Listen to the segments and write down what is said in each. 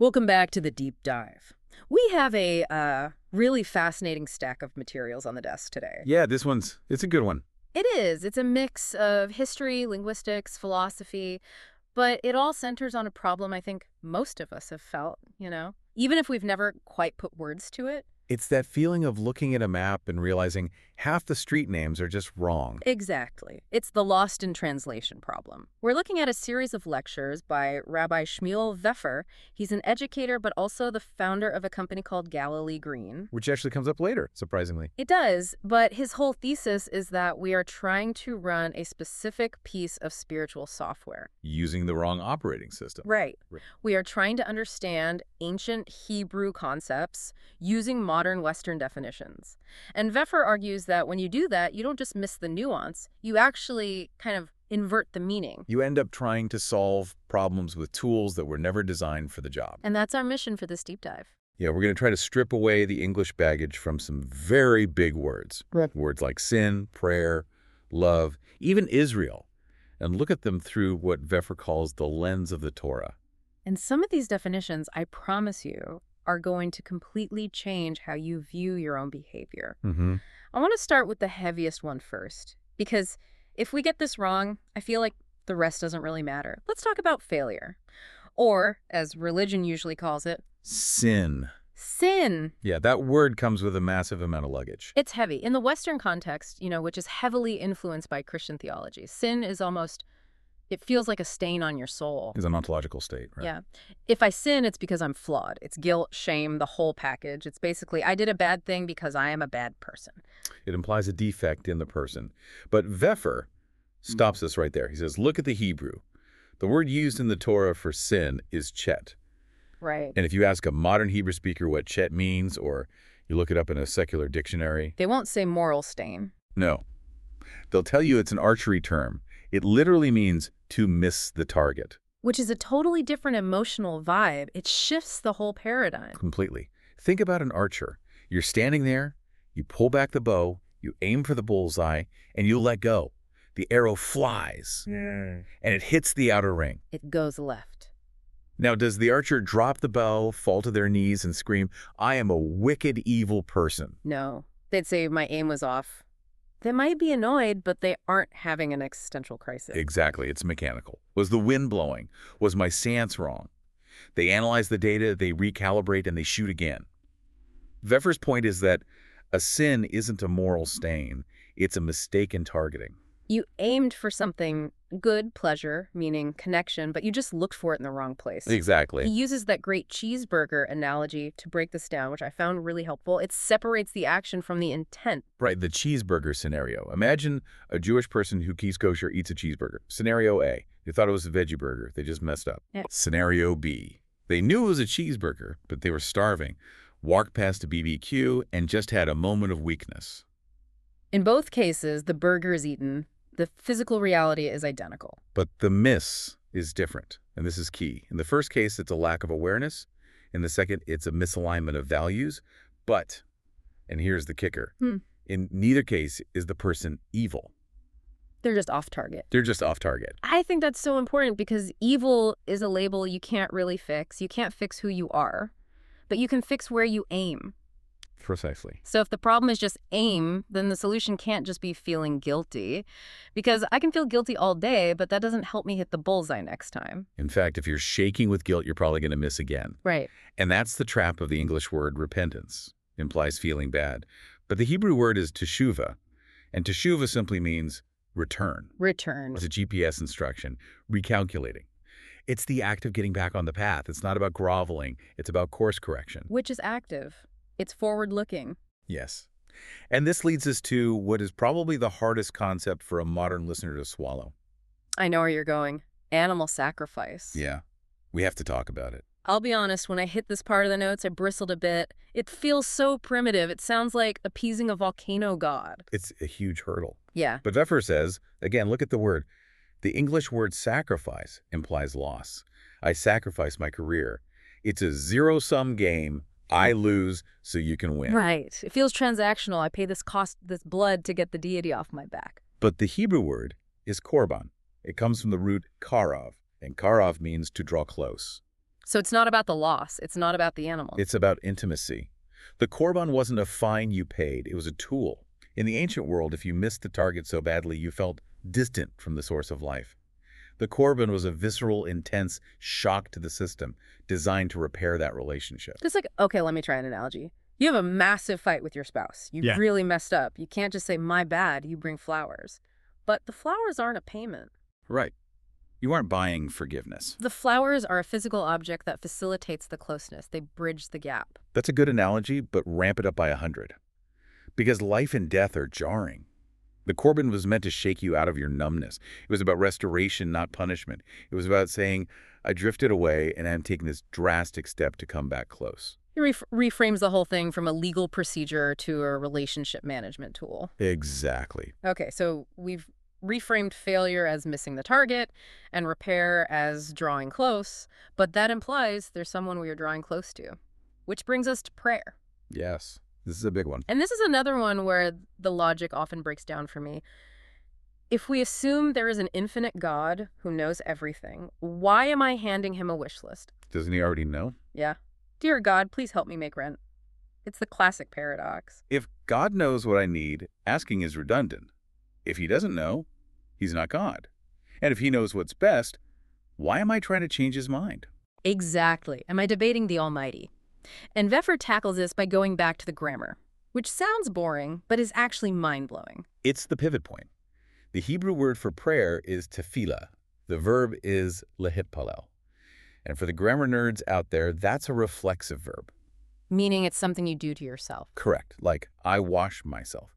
Welcome back to the deep dive. We have a really fascinating stack of materials on the desk today. Yeah, it's a good one. It is. It's a mix of history, linguistics, philosophy, but it all centers on a problem I think most of us have felt. Even if we've never quite put words to it. It's that feeling of looking at a map and realizing half the street names are just wrong. Exactly. It's the lost in translation problem. We're looking at a series of lectures by Rabbi Shmuel Vefer. He's an educator, but also the founder of a company called Galilee Green. Which actually comes up later, surprisingly. It does, but his whole thesis is that we are trying to run a specific piece of spiritual software. Using the wrong operating system. Right. We are trying to understand ancient Hebrew concepts using modern Western definitions. And Vefer argues that when you do that, you don't just miss the nuance, you actually kind of invert the meaning. You end up trying to solve problems with tools that were never designed for the job. And that's our mission for this deep dive. Yeah, we're going to try to strip away the English baggage from some very big words. Right. Words like sin, prayer, love, even Israel, and look at them through what Vefer calls the lens of the Torah. And some of these definitions, I promise you, are going to completely change how you view your own behavior. Mm-hmm. I want to start with the heaviest one first, because if we get this wrong, I feel like the rest doesn't really matter. Let's talk about failure, or, as religion usually calls it, Sin. sin. Yeah, that word comes with a massive amount of luggage. It's heavy. In the Western context, which is heavily influenced by Christian theology, sin is almost, it feels like a stain on your soul. It's an ontological state, right? Yeah. If I sin, it's because I'm flawed. It's guilt, shame, the whole package. It's basically, I did a bad thing because I am a bad person. It implies a defect in the person. But Vefer stops us right there. He says, look at the Hebrew. The word used in the Torah for sin is chet. Right. And if you ask a modern Hebrew speaker what chet means, or you look it up in a secular dictionary, They won't say moral stain. no. They'll tell you it's an archery term. It literally means to miss the target. Which is a totally different emotional vibe. It shifts the whole paradigm. Completely. Think about an archer. You're standing there, you pull back the bow, you aim for the bullseye, and you let go. The arrow flies, and it hits the outer ring. It goes left. Now, does the archer drop the bow, fall to their knees, and scream, I am a wicked, evil person? No. They'd say my aim was off. They might be annoyed, but they aren't having an existential crisis. Exactly. It's mechanical. Was the wind blowing? Was my stance wrong? They analyze the data, they recalibrate, and they shoot again. Vefer's point is that a sin isn't a moral stain. It's a mistake in targeting. You aimed for something good, pleasure, meaning connection, but you just looked for it in the wrong place. Exactly. He uses that great cheeseburger analogy to break this down, which I found really helpful. It separates the action from the intent. Right, the cheeseburger scenario. Imagine a Jewish person who keeps kosher eats a cheeseburger. Scenario A, they thought it was a veggie burger. They just messed up. Yeah. Scenario B, they knew it was a cheeseburger, but they were starving, walked past a BBQ, and just had a moment of weakness. In both cases, the burger is eaten. The physical reality is identical. But the miss is different, and this is key. In the first case, it's a lack of awareness. In the second, it's a misalignment of values. But, and here's the kicker, in neither case is the person evil. They're just off target. They're just off target. I think that's so important because evil is a label you can't really fix. You can't fix who you are, but you can fix where you aim. Precisely. So if the problem is just aim, then the solution can't just be feeling guilty, because I can feel guilty all day, but that doesn't help me hit the bullseye next time. In fact, if you're shaking with guilt, you're probably going to miss again. Right. And that's the trap of the English word repentance. It implies feeling bad. But the Hebrew word is teshuvah, and teshuvah simply means return. Return. It's a GPS instruction, recalculating. It's the act of getting back on the path. It's not about groveling. It's about course correction. Which is active. It's forward-looking. Yes. And this leads us to what is probably the hardest concept for a modern listener to swallow. I know where you're going. Animal sacrifice. Yeah. We have to talk about it. I'll be honest, when I hit this part of the notes, I bristled a bit. It feels so primitive. It sounds like appeasing a volcano god. It's a huge hurdle. Yeah. But Vefer says, again, look at the word. The English word sacrifice implies loss. I sacrifice my career. It's a zero-sum game. I lose so you can win. Right. It feels transactional. I pay this blood to get the deity off my back. But the Hebrew word is korban. It comes from the root karav, and karav means to draw close. So it's not about the loss. It's not about the animal. It's about intimacy. The korban wasn't a fine you paid. It was a tool. In the ancient world, if you missed the target so badly, you felt distant from the source of life. The korban was a visceral, intense shock to the system, designed to repair that relationship. Just like, okay, let me try an analogy. You have a massive fight with your spouse. You Yeah. really messed up. You can't just say, my bad, you bring flowers. But the flowers aren't a payment. Right. You aren't buying forgiveness. The flowers are a physical object that facilitates the closeness. They bridge the gap. That's a good analogy, but ramp it up by 100. Because life and death are jarring. The korban was meant to shake you out of your numbness. It was about restoration, not punishment. It was about saying, I drifted away and I'm taking this drastic step to come back close. It reframes the whole thing from a legal procedure to a relationship management tool. Exactly. Okay, so we've reframed failure as missing the target and repair as drawing close, but that implies there's someone we are drawing close to, which brings us to prayer. Yes. This is a big one. And this is another one where the logic often breaks down for me. If we assume there is an infinite God who knows everything, why am I handing him a wish list? Doesn't he already know? Yeah. Dear God, please help me make rent. It's the classic paradox. If God knows what I need, asking is redundant. If he doesn't know, he's not God. And if he knows what's best, why am I trying to change his mind? Exactly. Am I debating the Almighty? And Veffer tackles this by going back to the grammar, which sounds boring, but is actually mind-blowing. It's the pivot point. The Hebrew word for prayer is tefillah. The verb is lehitpalel. And for the grammar nerds out there, that's a reflexive verb. Meaning it's something you do to yourself. Correct, like I wash myself.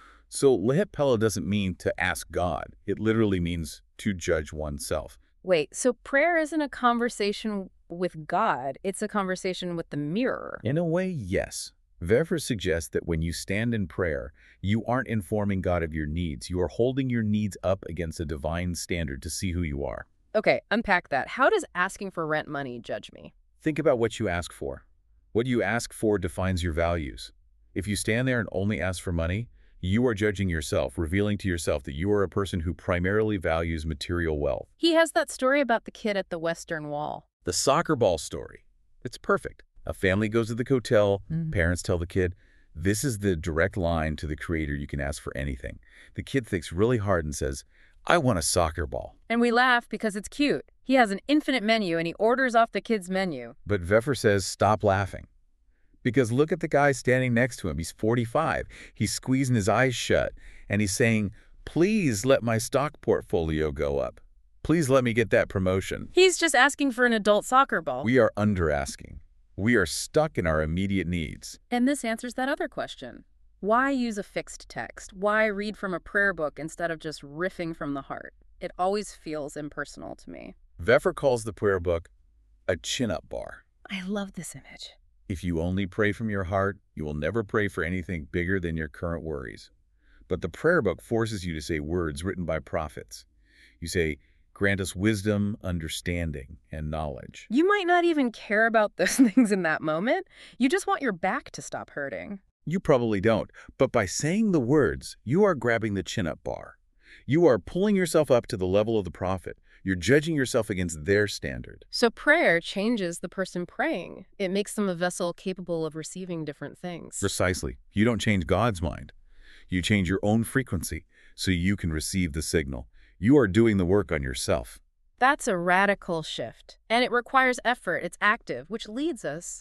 So lehitpalel doesn't mean to ask God. It literally means to judge oneself. Wait, so prayer isn't a conversation with God, it's a conversation with the mirror. In a way, yes. Veffer suggests that when you stand in prayer, you aren't informing God of your needs. You are holding your needs up against a divine standard to see who you are. Okay, unpack that. How does asking for rent money judge me? Think about what you ask for. What you ask for defines your values. If you stand there and only ask for money, you are judging yourself, revealing to yourself that you are a person who primarily values material wealth. He has that story about the kid at the Western Wall. The soccer ball story. It's perfect. A family goes to the hotel, parents tell the kid, this is the direct line to the creator you can ask for anything. The kid thinks really hard and says, I want a soccer ball. And we laugh because it's cute. He has an infinite menu and he orders off the kid's menu. But Veffer says, stop laughing. Because look at the guy standing next to him. He's 45. He's squeezing his eyes shut. And he's saying, please let my stock portfolio go up. Please let me get that promotion. He's just asking for an adult soccer ball. We are under-asking. We are stuck in our immediate needs. And this answers that other question. Why use a fixed text? Why read from a prayer book instead of just riffing from the heart? It always feels impersonal to me. Veffer calls the prayer book a chin-up bar. I love this image. If you only pray from your heart, you will never pray for anything bigger than your current worries. But the prayer book forces you to say words written by prophets. You say, grant us wisdom, understanding, and knowledge. You might not even care about those things in that moment. You just want your back to stop hurting. You probably don't, but by saying the words, you are grabbing the chin-up bar. You are pulling yourself up to the level of the prophet. You're judging yourself against their standard. So prayer changes the person praying. It makes them a vessel capable of receiving different things. Precisely. You don't change God's mind. You change your own frequency so you can receive the signal. You are doing the work on yourself. That's a radical shift. And it requires effort. It's active, which leads us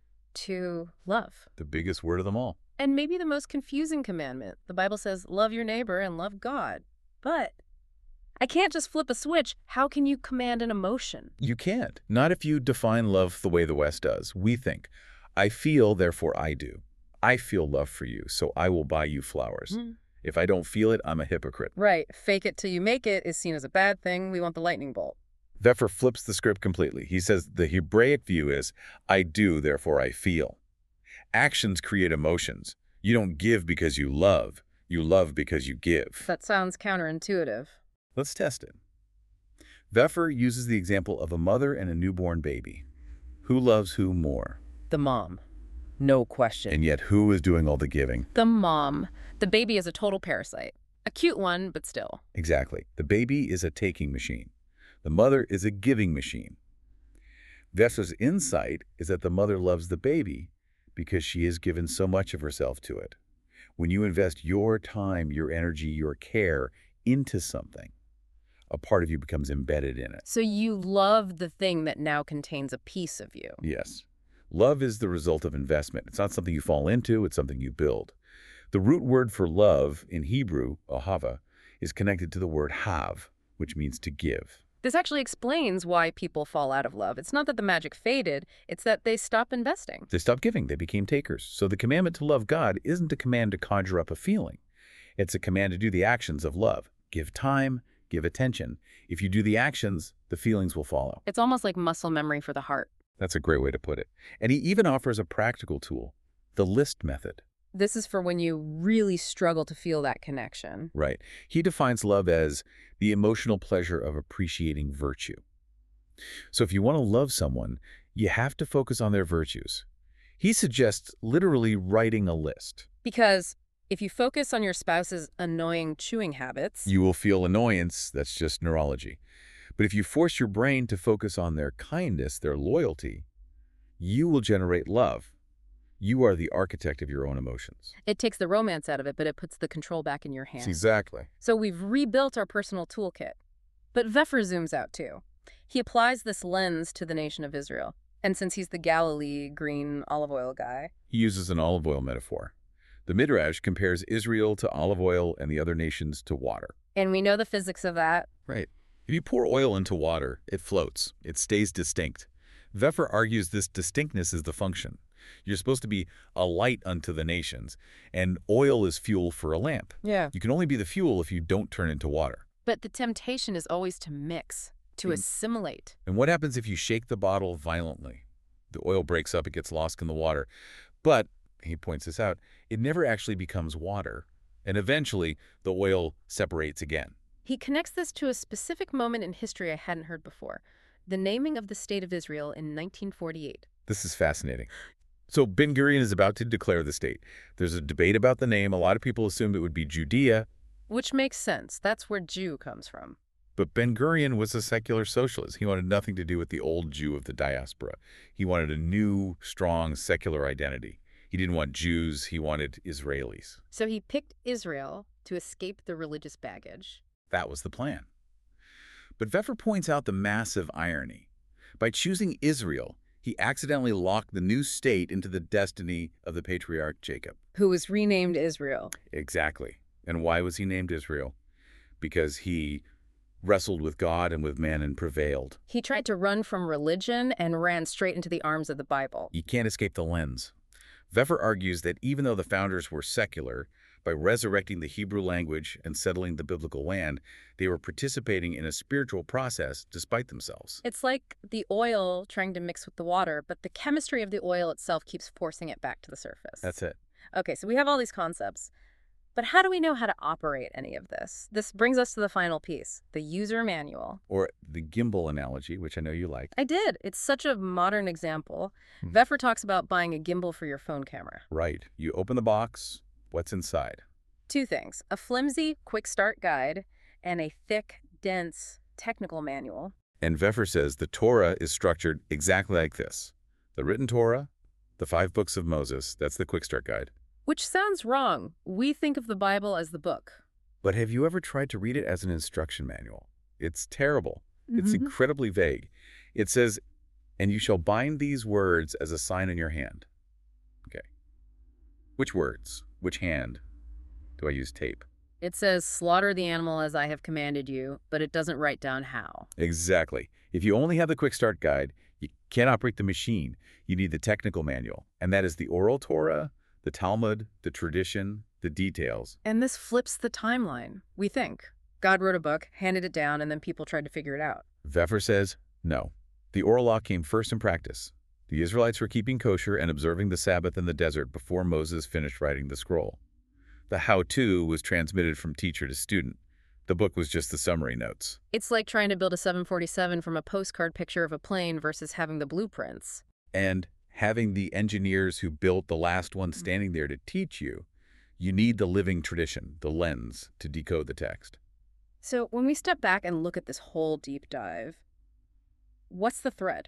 to love. The biggest word of them all. And maybe the most confusing commandment. The Bible says, love your neighbor and love God. But I can't just flip a switch. How can you command an emotion? You can't. Not if you define love the way the West does. We think, I feel, therefore I do. I feel love for you, so I will buy you flowers. If I don't feel it, I'm a hypocrite. Right. Fake it till you make it is seen as a bad thing. We want the lightning bolt. Veffer flips the script completely. He says the Hebraic view is, I do, therefore I feel. Actions create emotions. You don't give because you love because you give. That sounds counterintuitive. Let's test it. Veffer uses the example of a mother and a newborn baby. Who loves who more? The mom. No question. And yet who is doing all the giving? The mom. The baby is a total parasite. A cute one, but still. Exactly. The baby is a taking machine. The mother is a giving machine. Vesser's insight is that the mother loves the baby because she has given so much of herself to it. When you invest your time, your energy, your care into something, a part of you becomes embedded in it. So you love the thing that now contains a piece of you. Yes. Love is the result of investment. It's not something you fall into, it's something you build. The root word for love in Hebrew, ahava, is connected to the word hav, which means to give. This actually explains why people fall out of love. It's not that the magic faded, it's that they stop investing. They stopped giving, they became takers. So the commandment to love God isn't a command to conjure up a feeling. It's a command to do the actions of love. Give time, give attention. If you do the actions, the feelings will follow. It's almost like muscle memory for the heart. That's a great way to put it. And he even offers a practical tool, the list method. This is for when you really struggle to feel that connection. Right. He defines love as the emotional pleasure of appreciating virtue. So if you want to love someone, you have to focus on their virtues. He suggests literally writing a list. Because if you focus on your spouse's annoying chewing habits, You will feel annoyance, that's just neurology. But if you force your brain to focus on their kindness, their loyalty, you will generate love. You are the architect of your own emotions. it takes the romance out of it, but it puts the control back in your hands. Exactly. So we've rebuilt our personal toolkit. But Vefer zooms out too. He applies this lens to the nation of Israel. And since he's the Galilee green olive oil guy, He uses an olive oil metaphor. The Midrash compares Israel to olive oil and the other nations to water. and we know the physics of that. Right. If you pour oil into water, it floats. It stays distinct. Vefer argues this distinctness is the function. You're supposed to be a light unto the nations, and oil is fuel for a lamp. Yeah. You can only be the fuel if you don't turn into water. But the temptation is always to mix, to Mm. assimilate. And what happens if you shake the bottle violently? The oil breaks up, it gets lost in the water. But, he points this out, it never actually becomes water, and eventually the oil separates again. He connects this to a specific moment in history I hadn't heard before, the naming of the State of Israel in 1948. This is fascinating. So Ben Gurion is about to declare the state. There's a debate about the name. A lot of people assumed it would be Judea, Which makes sense. That's where Jew comes from. but Ben Gurion was a secular socialist. He wanted nothing to do with the old Jew of the diaspora. He wanted a new, strong, secular identity. He didn't want Jews, he wanted Israelis. So he picked Israel to escape the religious baggage. That was the plan. But Vefer points out the massive irony. By choosing Israel, he accidentally locked the new state into the destiny of the patriarch Jacob. Who was renamed Israel. Exactly. And why was he named Israel? Because he wrestled with God and with man and prevailed. He tried to run from religion and ran straight into the arms of the Bible. You can't escape the lens. Vefer argues that even though the founders were secular, by resurrecting the Hebrew language and settling the biblical land, they were participating in a spiritual process despite themselves. It's like the oil trying to mix with the water, but the chemistry of the oil itself keeps forcing it back to the surface. That's it. Okay, so we have all these concepts. But how do we know how to operate any of this? This brings us to the final piece, the user manual. Or the gimbal analogy, which I know you like. I did. It's such a modern example. Hmm. Vefer talks about buying a gimbal for your phone camera. Right. You open the box. What's inside? Two things, a flimsy quick start guide and a thick, dense technical manual. And Vefer says the Torah is structured exactly like this. The written Torah, the 5 books of Moses, that's the quick start guide. Which sounds wrong. We think of the Bible as the book. But have you ever tried to read it as an instruction manual? It's terrible. It's incredibly vague. It says, and you shall bind these words as a sign in your hand. Okay. Which words? Which hand? Do I use tape? It says, slaughter the animal as I have commanded you, but it doesn't write down how. Exactly. If you only have the quick start guide, you can't operate the machine. You need the technical manual. And that is the oral Torah, the Talmud, the tradition, the details. And this flips the timeline, we think. God wrote a book, handed it down, and then people tried to figure it out. Vefer says, no. The oral law came first in practice. The Israelites were keeping kosher and observing the Sabbath in the desert before Moses finished writing the scroll. The how-to was transmitted from teacher to student. The book was just the summary notes. It's like trying to build a 747 from a postcard picture of a plane versus having the blueprints. And having the engineers who built the last one standing there to teach you, you need the living tradition, the lens, to decode the text. So when we step back and look at this whole deep dive, what's the thread?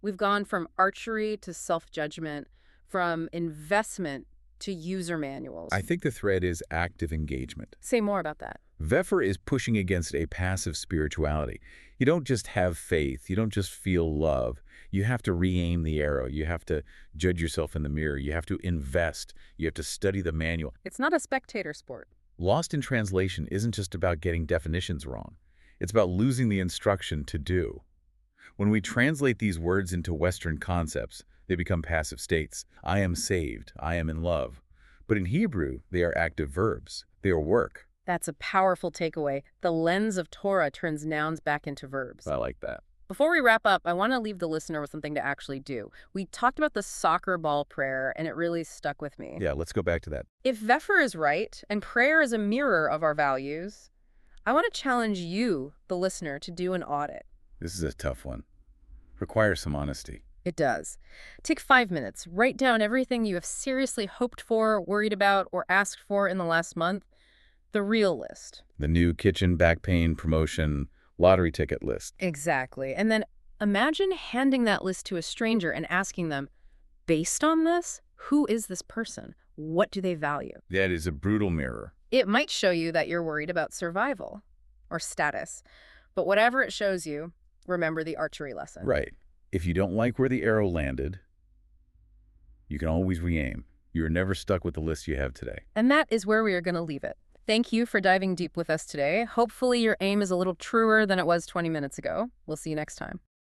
We've gone from archery to self-judgment, from investment to user manuals. I think the thread is active engagement. Say more about that. Veffer is pushing against a passive spirituality. You don't just have faith. You don't just feel love. You have to re-aim the arrow. You have to judge yourself in the mirror. You have to invest. You have to study the manual. It's not a spectator sport. Lost in translation isn't just about getting definitions wrong. It's about losing the instruction to do. When we translate these words into Western concepts, they become passive states. I am saved. I am in love. But in Hebrew, they are active verbs. They are work. That's a powerful takeaway. The lens of Torah turns nouns back into verbs. I like that. Before we wrap up, I want to leave the listener with something to actually do. We talked about the soccer ball prayer, and it really stuck with me. Yeah, let's go back to that. If Veffer is right, and prayer is a mirror of our values, I want to challenge you, the listener, to do an audit. This is a tough one. Requires some honesty. It does. Take 5 minutes. Write down everything you have seriously hoped for, worried about, or asked for in the last month. The real list. The new kitchen back pain promotion lottery ticket list. Exactly. And then imagine handing that list to a stranger and asking them, based on this, who is this person? What do they value? That is a brutal mirror. It might show you that you're worried about survival or status. But whatever it shows you, remember the archery lesson. Right. If you don't like where the arrow landed, you can always re-aim. You're never stuck with the list you have today. And that is where we are going to leave it. Thank you for diving deep with us today. Hopefully your aim is a little truer than it was 20 minutes ago. We'll see you next time.